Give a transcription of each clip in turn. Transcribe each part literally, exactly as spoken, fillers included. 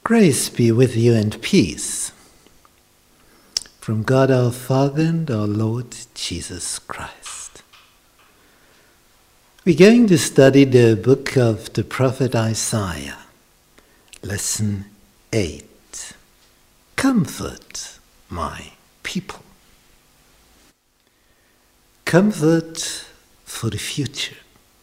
Grace be with you and peace from God our Father and our Lord Jesus Christ. We're going to study the book of the prophet Isaiah, lesson eight. Comfort my people. Comfort for the future.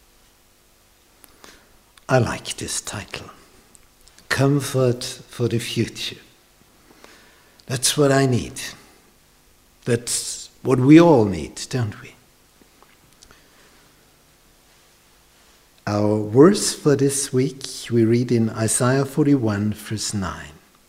I like this title. Comfort for the future. That's what I need. That's what we all need, don't we? Our verse for this week, we read in Isaiah forty-one, verse nine.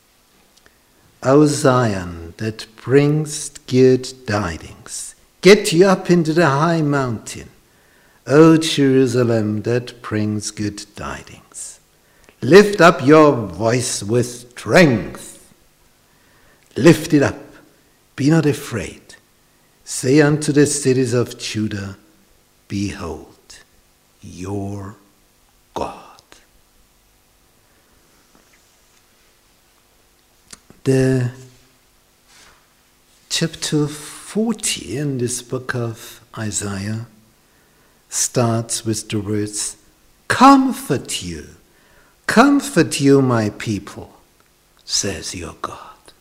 O Zion, that brings good tidings, get you up into the high mountain. O Jerusalem, that brings good tidings. Lift up your voice with strength. Lift it up. Be not afraid. Say unto the cities of Judah, behold, your God. The chapter forty in this book of Isaiah starts with the words, comfort you. Comfort you, my people, says your God.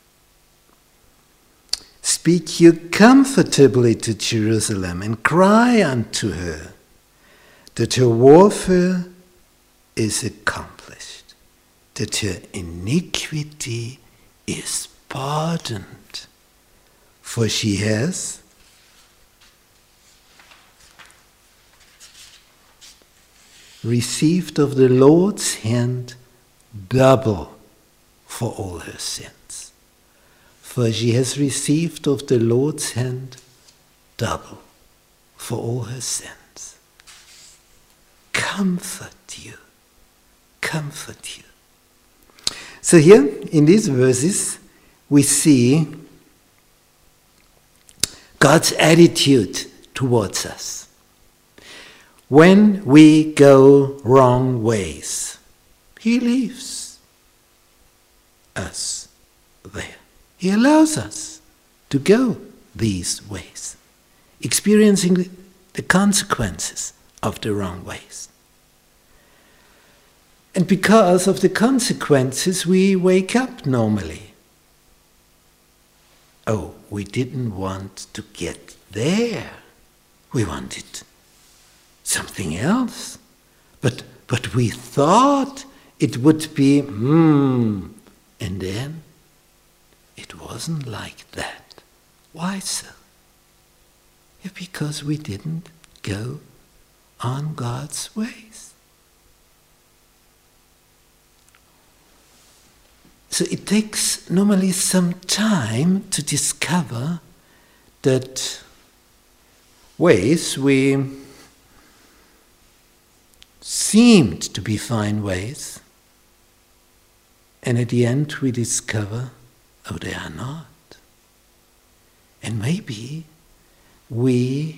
Speak you comfortably to Jerusalem and cry unto her that her warfare is accomplished, that her iniquity is pardoned, for she has received of the Lord's hand double for all her sins. For she has received of the Lord's hand double for all her sins. Comfort you. Comfort you. So here, in these verses, we see God's attitude towards us. When we go wrong ways, He leaves us there. He allows us to go these ways, experiencing the consequences of the wrong ways. And because of the consequences, we wake up normally. Oh, we didn't want to get there. We wanted something else. But but we thought it would be, hmm, and then it wasn't like that. Why so? Yeah, because we didn't go on God's ways. So it takes normally some time to discover that ways we seemed to be fine ways, and at the end we discover, oh, they are not. And maybe we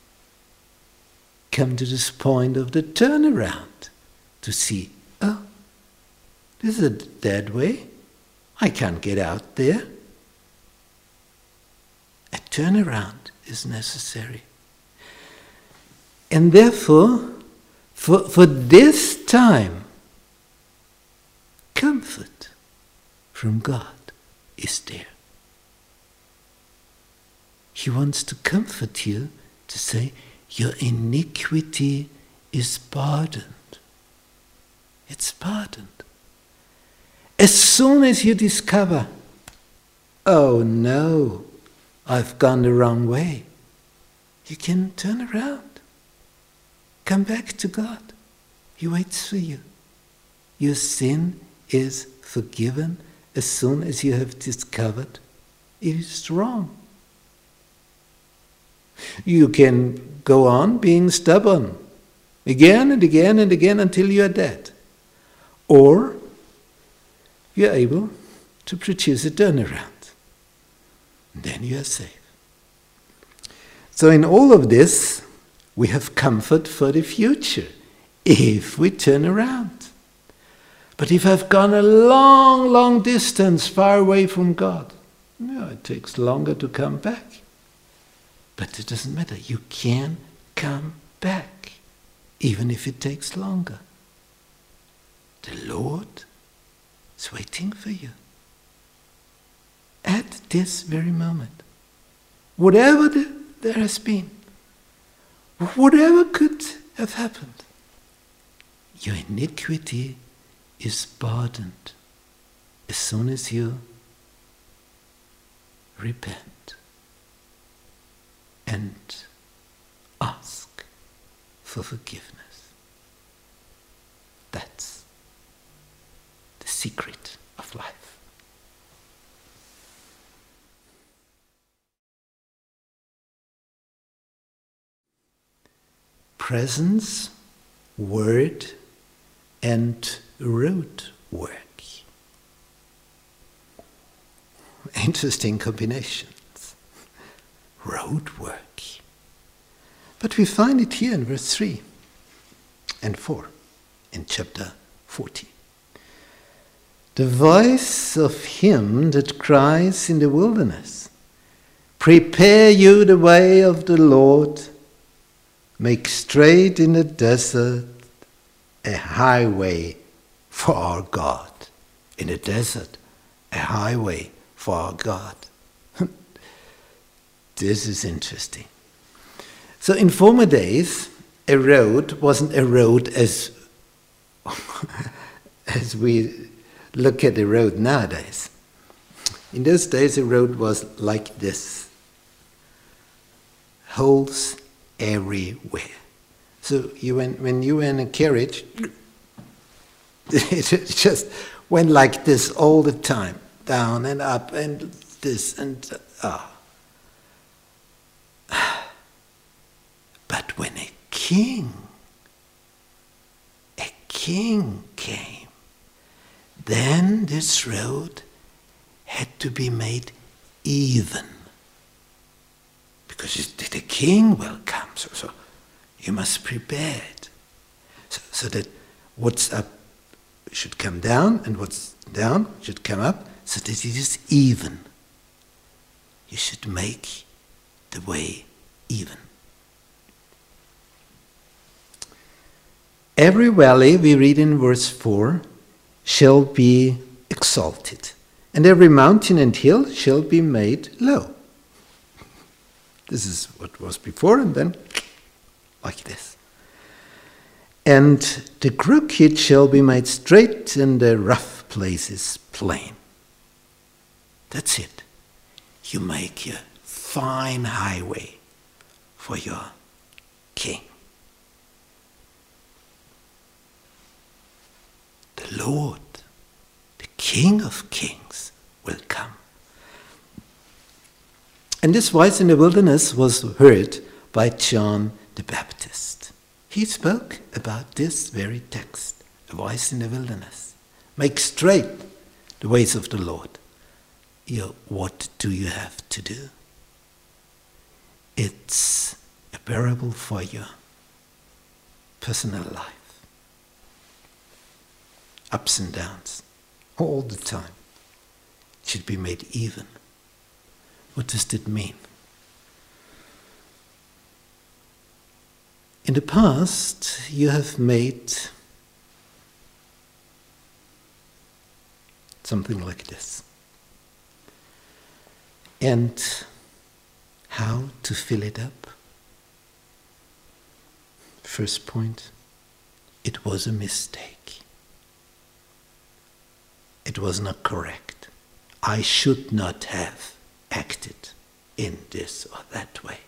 come to this point of the turnaround to see, oh, this is a dead way. I can't get out there. A turnaround is necessary. And therefore, For, for this time, comfort from God is there. He wants to comfort you to say, your iniquity is pardoned. It's pardoned. As soon as you discover, oh no, I've gone the wrong way, you can turn around. Come back to God. He waits for you. Your sin is forgiven as soon as you have discovered it is wrong. You can go on being stubborn again and again and again until you are dead. Or you are able to produce a turnaround. Then you are safe. So in all of this, we have comfort for the future if we turn around. But if I've gone a long, long distance far away from God, no, it takes longer to come back. But it doesn't matter. You can come back, even if it takes longer. The Lord is waiting for you at this very moment. Whatever the, there has been, whatever could have happened, your iniquity is pardoned as soon as you repent and ask for forgiveness. That's the secret of life. Presence, word, and road work. Interesting combinations. Road work. But we find it here in verse three and four in chapter forty. The voice of him that cries in the wilderness, prepare you the way of the Lord, make straight in the desert a highway for our God. In the desert, a highway for our God. This is interesting. So in former days, a road wasn't a road as, as we look at the road nowadays. In those days, a road was like this. Holes everywhere. So you went, when you were in a carriage, it just went like this all the time, down and up and this and ah. But when a king, a king came, then this road had to be made even. Because the king will come, so, so you must prepare it. So, so that what's up should come down and what's down should come up, so that it is even. You should make the way even. Every valley, we read in verse four, shall be exalted, and every mountain and hill shall be made low. This is what was before, and then like this. And the crooked shall be made straight, and the rough places plain. That's it. You make a fine highway for your king. The Lord, the King of Kings, will come. And this voice in the wilderness was heard by John the Baptist. He spoke about this very text, a voice in the wilderness. Make straight the ways of the Lord. You know, what do you have to do? It's a parable for your personal life. Ups and downs, all the time. It should be made even. What does that mean? In the past, you have made something like this. And how to fill it up? First point, it was a mistake. It was not correct. I should not have acted in this or that way.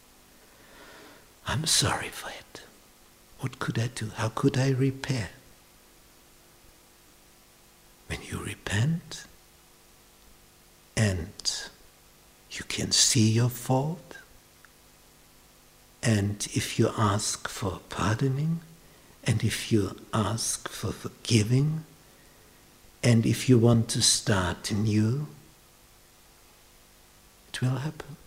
I'm sorry for it. What could I do? How could I repair? When you repent and you can see your fault, and if you ask for pardoning, and if you ask for forgiving, and if you want to start anew, it will happen.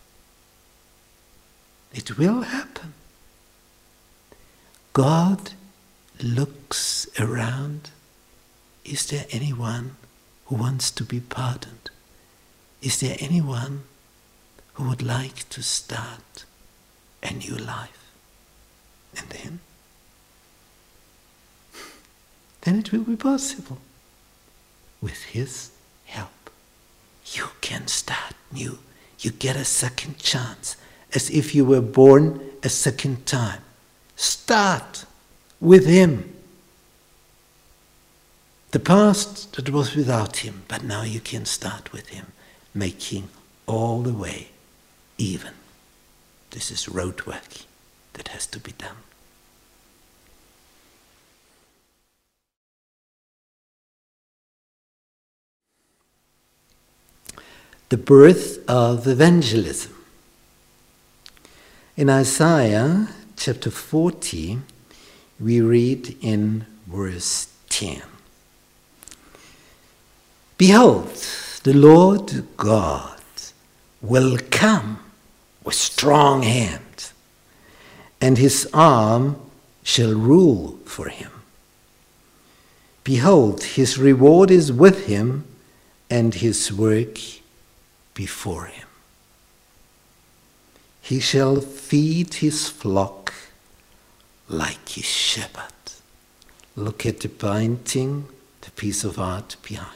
It will happen. God looks around is there anyone who wants to be pardoned? Is there anyone who would like to start a new life? And then, then it will be possible. With His help, you can start new. You get a second chance, as if you were born a second time. Start with Him. The past, that was without Him, but now you can start with Him, making all the way even. This is road work that has to be done. The birth of evangelism. In Isaiah chapter forty, we read in verse ten. Behold, the Lord God will come with strong hand, and His arm shall rule for Him. Behold, His reward is with Him, and His work before Him. He shall feed His flock like His shepherd. Look at the painting, the piece of art behind.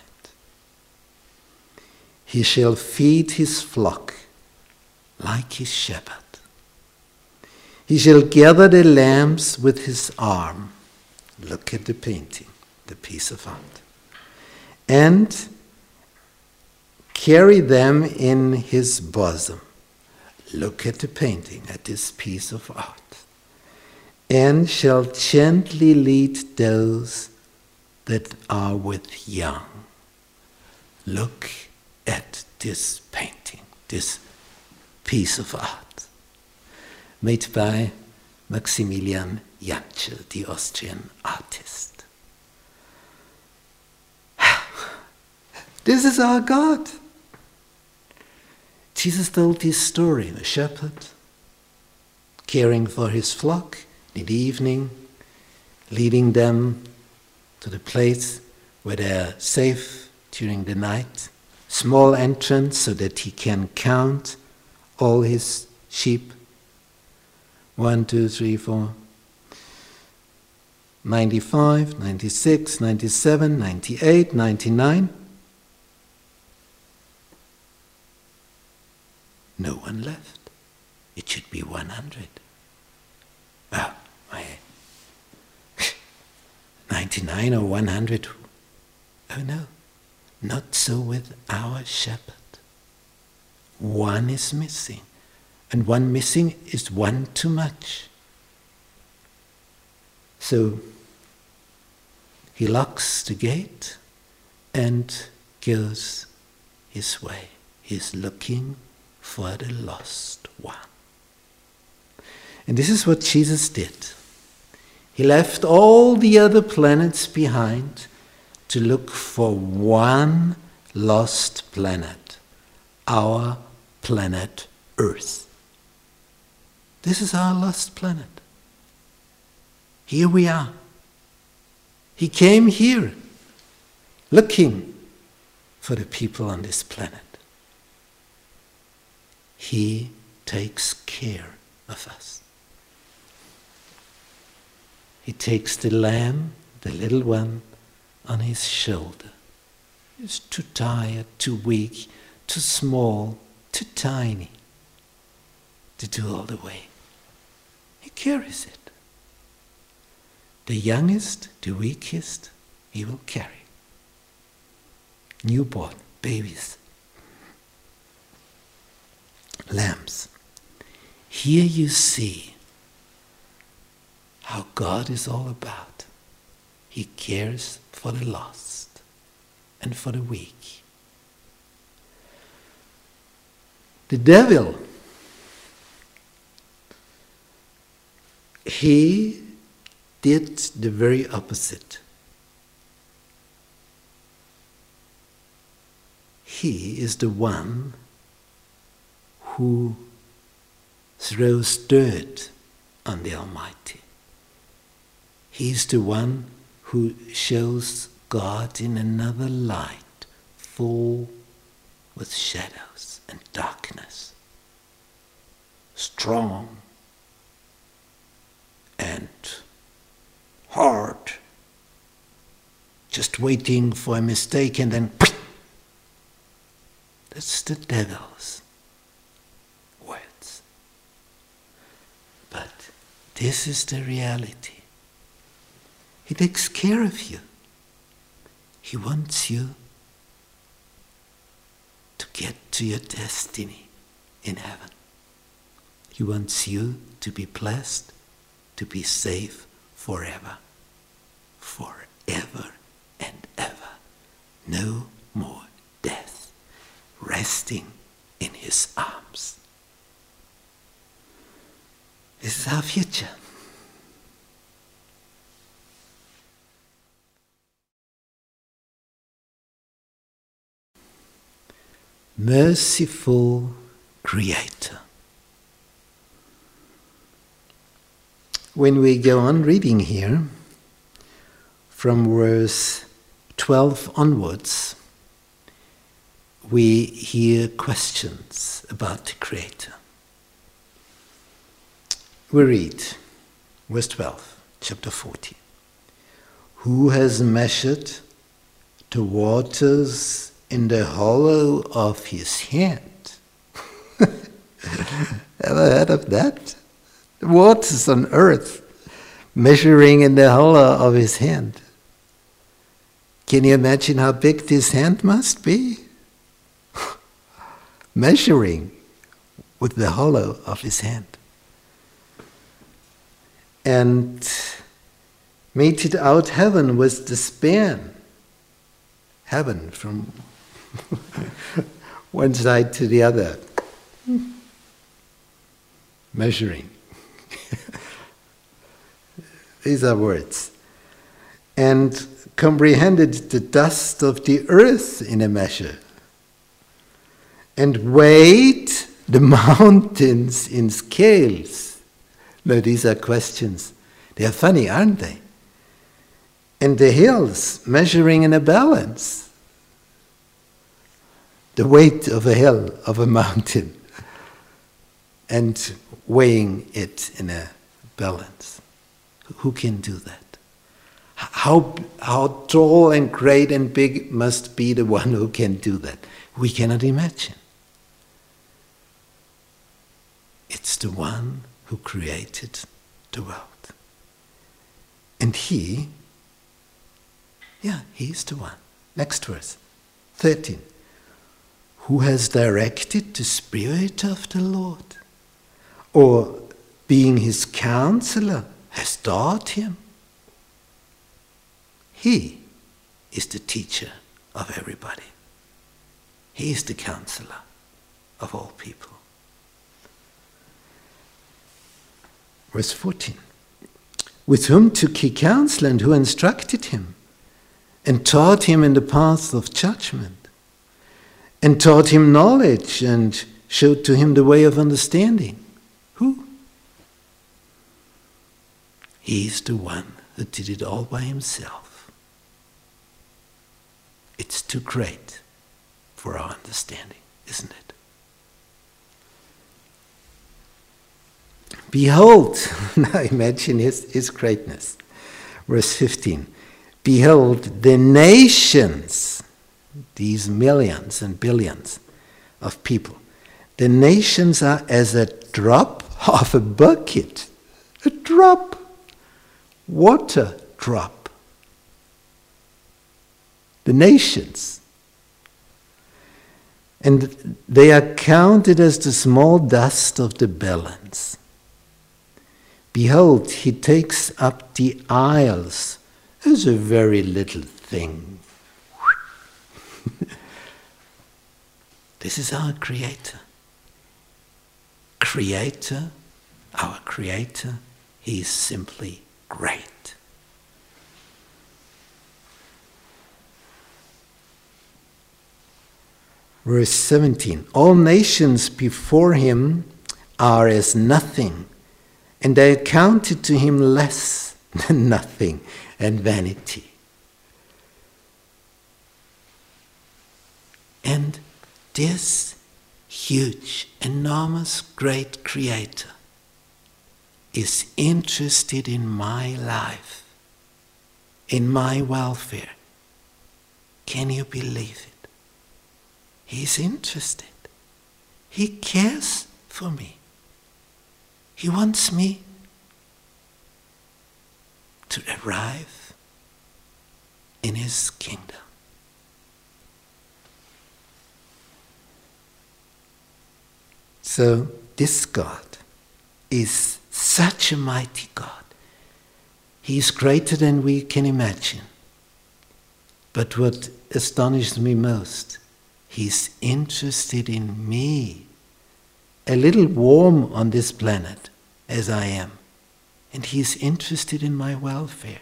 He shall feed His flock like His shepherd. He shall gather the lambs with His arm. Look at the painting, the piece of art. And carry them in His bosom. Look at the painting, at this piece of art. And shall gently lead those that are with young. Look at this painting, this piece of art, made by Maximilian Janschel, the Austrian artist. This is our God. Jesus told this story, a shepherd caring for his flock in the evening, leading them to the place where they are safe during the night, small entrance so that he can count all his sheep. One, two, three, four. ninety-five, ninety-six, ninety-seven, ninety-eight, ninety-nine. No one left. It should be one hundred. Well, I, ninety-nine or one hundred. Oh no, not so with our shepherd. One is missing, and one missing is one too much. So he locks the gate and goes his way. He's looking for the lost one. And this is what Jesus did. He left all the other planets behind to look for one lost planet, our planet Earth. This is our lost planet. Here we are. He came here looking for the people on this planet. He takes care of us. He takes the lamb, the little one, on his shoulder. He's too tired, too weak, too small, too tiny to do all the way. He carries it. The youngest, the weakest, he will carry. Newborn babies. Lambs. Here you see how God is all about. He cares for the lost and for the weak. The devil, he did the very opposite. He is the one who throws dirt on the Almighty. He's the one who shows God in another light, full with shadows and darkness, strong and hard, just waiting for a mistake and then that's the devil's words. But this is the reality. He takes care of you. He wants you to get to your destiny in heaven. He wants you to be blessed, to be safe forever. Forever and ever. No more death. Resting in his arms. This is our future. Merciful Creator. When we go on reading here, from verse twelve onwards, we hear questions about the Creator. We read, verse twelve, chapter forty. Who has measured the waters in the hollow of his hand? Ever heard of that? The waters on earth, measuring in the hollow of his hand. Can you imagine how big this hand must be? Measuring with the hollow of his hand. And meted out heaven with the span. Heaven from one side to the other. Measuring. These are words. And comprehended the dust of the earth in a measure. And weighed the mountains in scales. No, these are questions. They are funny, aren't they? And the hills measuring in a balance. The weight of a hill, of a mountain. And weighing it in a balance. Who can do that? How, how tall and great and big must be the one who can do that? We cannot imagine. It's the one who created the world. And he, yeah, he's the one. Next verse, thirteen. Who has directed the Spirit of the Lord? Or being his counselor, has taught him? He is the teacher of everybody. He is the counselor of all people. Verse fourteen. With whom took he counsel and who instructed him, and taught him in the paths of judgment, and taught him knowledge and showed to him the way of understanding? Who? He is the one who did it all by himself. It's too great for our understanding, isn't it? Behold, now imagine his, his greatness. Verse fifteen. Behold, the nations, these millions and billions of people, the nations are as a drop of a bucket. A drop. Water drop. The nations. And they are counted as the small dust of the balance. Behold, he takes up the isles as a very little thing. This is our Creator. Creator, our Creator, he is simply great. Verse seventeen. All nations before him are as nothing, and they are counted to him less than nothing and vanity. And this huge, enormous, great Creator is interested in my life, in my welfare. Can you believe it? He's interested. He cares for me. He wants me to arrive in His kingdom. So this God is such a mighty God. He is greater than we can imagine. But what astonished me most, He's interested in me, a little worm on this planet as I am, and He's interested in my welfare.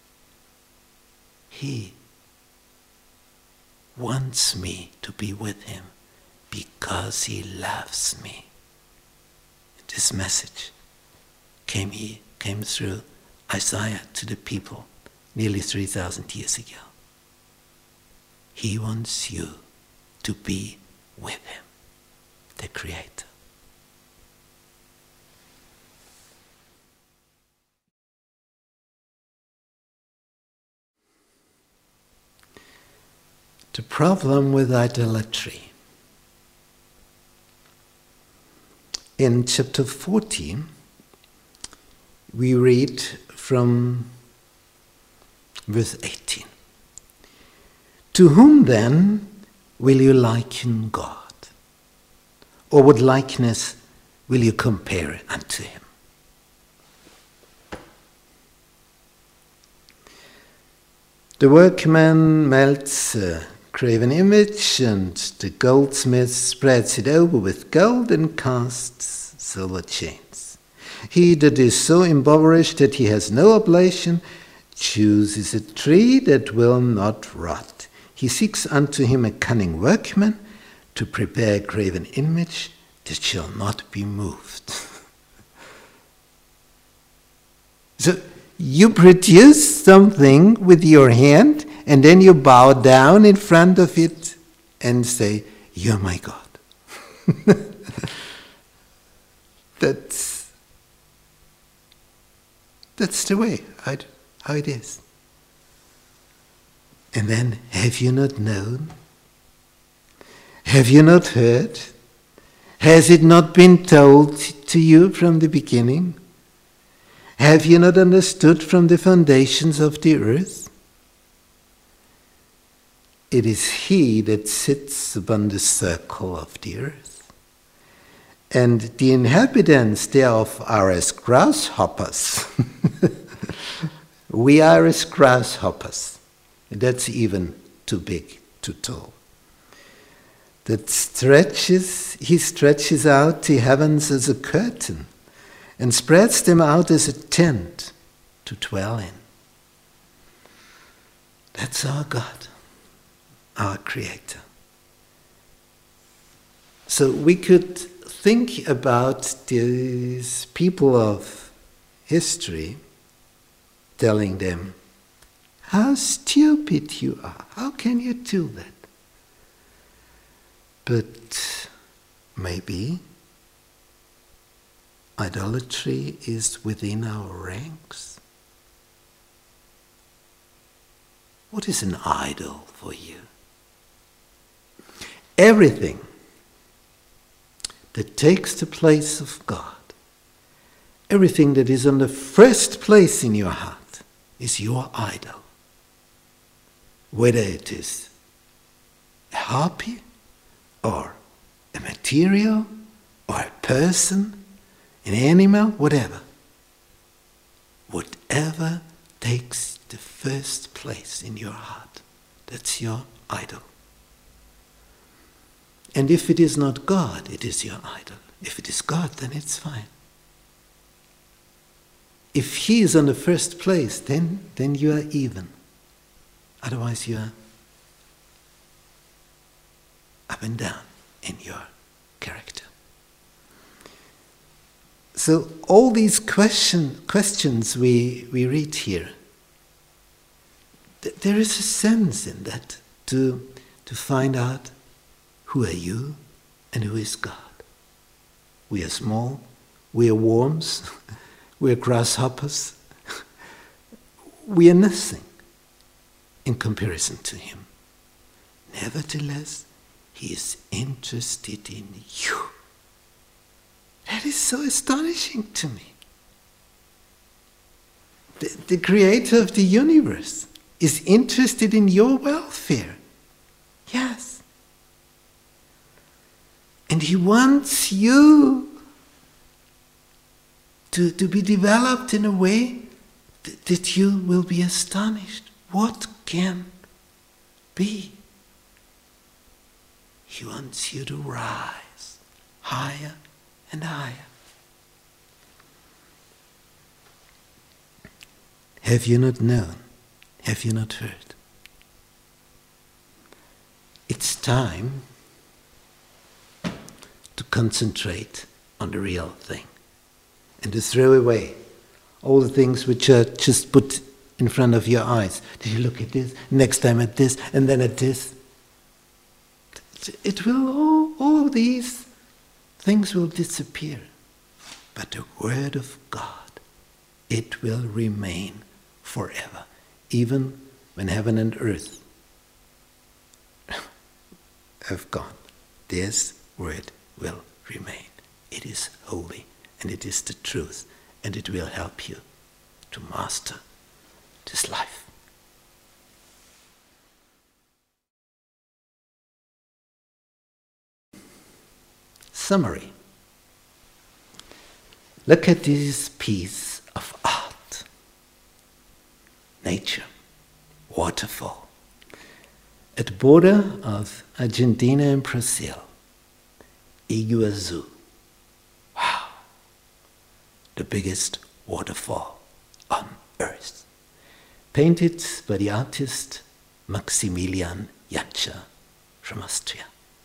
He wants me to be with Him because He loves me. This message came, he, came through Isaiah to the people nearly three thousand years ago. He wants you to be with Him, the Creator. The problem with idolatry. In chapter fourteen, we read from verse eighteen. To whom then will you liken God? Or what likeness will you compare unto Him? The workman melts a graven image, and the goldsmith spreads it over with gold and casts silver chains. He that is so impoverished that he has no oblation chooses a tree that will not rot. He seeks unto him a cunning workman to prepare a graven image that shall not be moved. So you produce something with your hand, and then you bow down in front of it and say, "You're my God." that's, that's the way, how, how it is. And then, have you not known? Have you not heard? Has it not been told to you from the beginning? Have you not understood from the foundations of the earth? It is He that sits upon the circle of the earth, and the inhabitants thereof are as grasshoppers. We are as grasshoppers. That's even too big, too tall. That stretches, He stretches out the heavens as a curtain and spreads them out as a tent to dwell in. That's our God, our Creator. So we could think about these people of history, telling them, how stupid you are. How can you do that? But maybe idolatry is within our ranks. What is an idol for you? Everything that takes the place of God, everything that is on the first place in your heart, is your idol. Whether it is a hobby, or a material, or a person, an animal, whatever. Whatever takes the first place in your heart, that's your idol. And if it is not God, it is your idol. If it is God, then it's fine. If He is on the first place, then, then you are even. Otherwise you are up and down in your character. So all these question, questions we, we read here, th- there is a sense in that to, to find out who are you and who is God? We are small, we are worms, we are grasshoppers. We are nothing in comparison to him. Nevertheless, he is interested in you. That is so astonishing to me. The, the creator of the universe is interested in your welfare. Yes. And he wants you to, to be developed in a way th- that you will be astonished. What can be? He wants you to rise higher and higher. Have you not known? Have you not heard? It's time to concentrate on the real thing and to throw away all the things which are just put in front of your eyes. Did you look at this? Next time at this, and then at this. It will, all, all these things will disappear. But the Word of God, it will remain forever. Even when heaven and earth have gone, this Word will remain. It is holy, and it is the truth, and it will help you to master this life. Summary. Look at this piece of art. Nature, waterfall. At the border of Argentina and Brazil, Iguazu. Wow, the biggest waterfall on earth. Painted by the artist Maximilian Jantscher from Austria.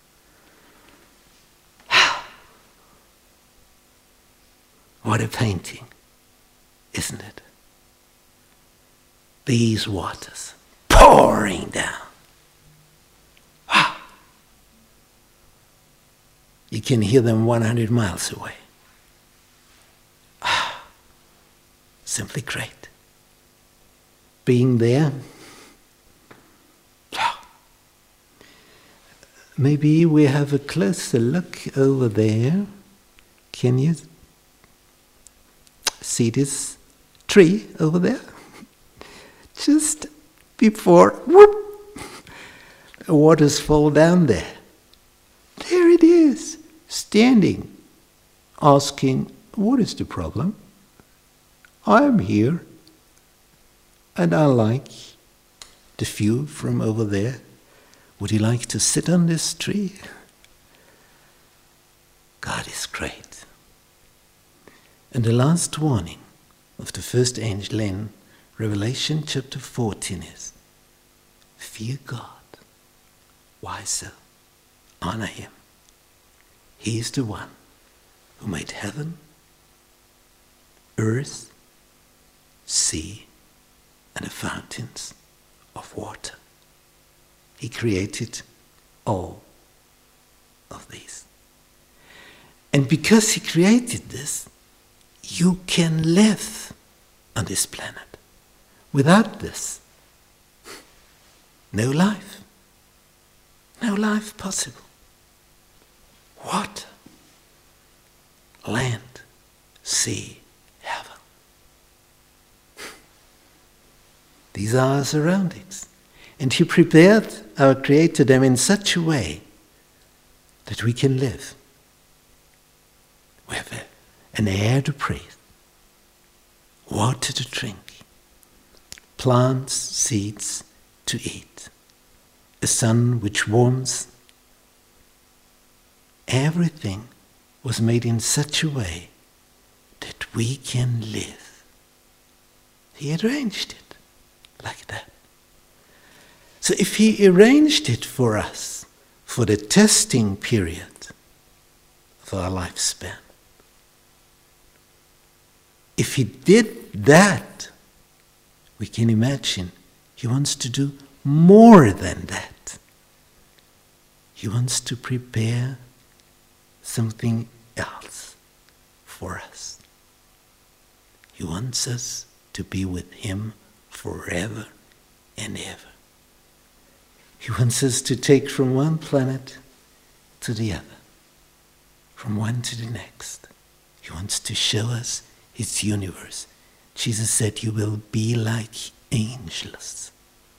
What a painting, isn't it? These waters pouring down. Wow. You can hear them one hundred miles away. Ah, simply great. Being there, wow. Maybe we have a closer look over there. Can you see this tree over there? Just before, whoop, the waters fall down there. There it is, standing, asking, what is the problem? I'm here, and I like the view from over there. Would you like to sit on this tree? God is great. And the last warning of the first angel in Revelation chapter fourteen is, fear God. Why so? Honor him. He is the one who made heaven, earth, sea, and the fountains of water. He created all of these. And because he created this, you can live on this planet. Without this, no life. No life possible. Water, land, sea, heaven. These are our surroundings. And he prepared our Creator them in such a way that we can live. We have an air to breathe, water to drink, plants, seeds to eat, a sun which warms. Everything was made in such a way that we can live. He arranged it like that. So if he arranged it for us for the testing period of our lifespan, if he did that, we can imagine he wants to do more than that. He wants to prepare something else for us. He wants us to be with him forever and ever. He wants us to take from one planet to the other, from one to the next. He wants to show us his universe. Jesus said, you will be like angels.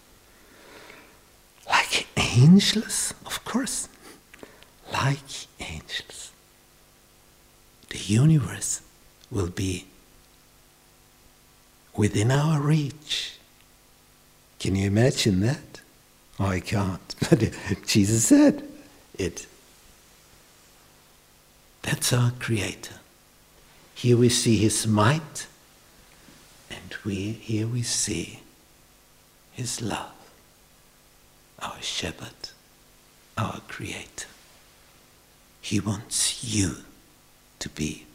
Like angels? Of course. Like angels. The universe will be within our reach. Can you imagine that? Oh, I can't. But Jesus said it. That's our Creator. Here we see his might, and we here we see his love. Our shepherd, our Creator. He wants you to be